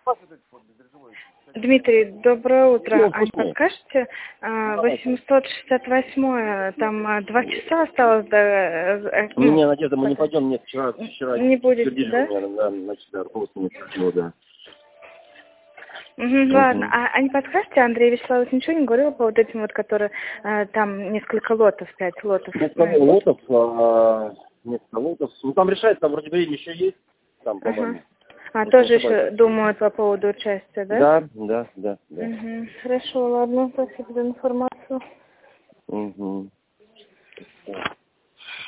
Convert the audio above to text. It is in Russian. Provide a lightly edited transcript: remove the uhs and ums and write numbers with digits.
Дмитрий, доброе утро. Ну, А не подскажете, 868, там 2 часа осталось до... Не, Надежда, мы не пойдем, нет, вчера не будете, да? Значит, да, руководство не подтвердило, да. Ладно, а не подскажете, Андрей Вячеславович ничего не говорил по вот этим вот, которые там несколько лотов, 5 лотов? Несколько лотов. Ну, там решается, там вроде время еще есть, там, по-моему. Тоже еще думают по поводу участия, да? Да. Хорошо, ладно, спасибо за информацию.